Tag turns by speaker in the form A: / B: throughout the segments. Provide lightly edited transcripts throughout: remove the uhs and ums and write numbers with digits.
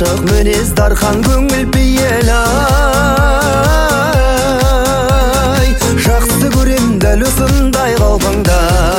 A: ашық мінез дархан көңіл пейелай, жақсы көрем дәл осындай қалпыңда.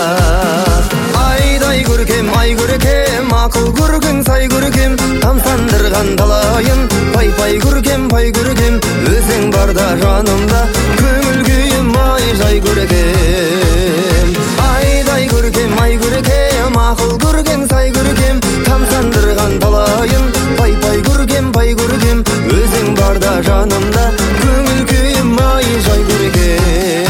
A: Айдай көркем, ай көркем, ақыл көрген сай көркем, тамсандырған талайын, пай көркем, пай көркем, өзің барда жанымда, көңіл күйім ай жай көркем. Айдай көркем, ай көркем, ақыл көрген сай көркем, тамсандырған талайын, пай көркем, пай көркем, өзің барда жанымда, көңіл күйім ай жай көркем.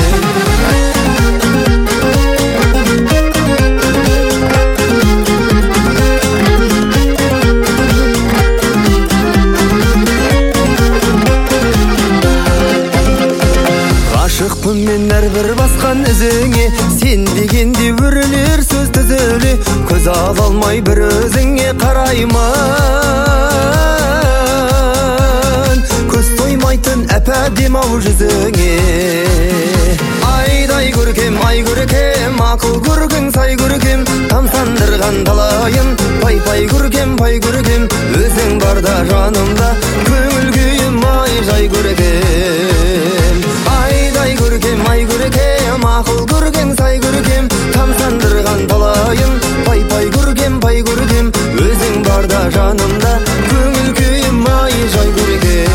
A: Ғашықпын мен әрбір басқан ізіңе, сен дегенде өрілер сөз түзіле, көз ала алмай бір өзіңе қараймын, көз тоймайтын әп-әдемі-ау жүзіңе. Айдай көркем, ай көркем, ақыл көрген сай көркем, тамсандырған талайын, пай көркем, пай көркем, өзің барда жанымда, көңіл күйім ай жай көркем. Айдай көркем, ай көркем, ақыл көрген сай көркем, тамсандырған талайын, пай көркем, пай көркем, өзің барда жанымда, көңіл күйім ай жай көркем.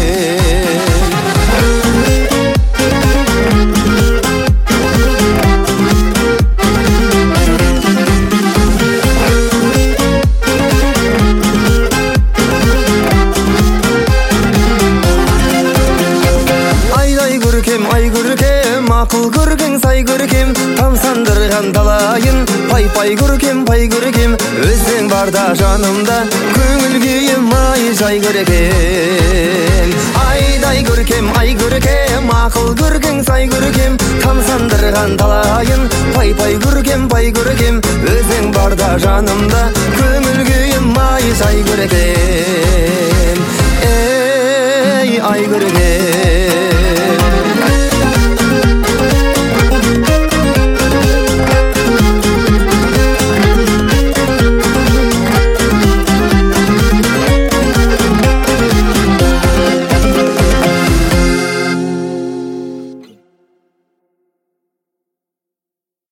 A: Ай көркем, ақыл көрген сай көркем, тамсандырған талайын, пай көркем, пай көркем, өзің барда жанымда, көңіл күйім ай жай көркем. Айдай көркем, ай көркем, ақыл көрген сай көркем, тамсандырған талайын, пай көркем, пай көркем, өзің барда жанымда, көңіл күйім ай жай көркем. Ей ай көркем.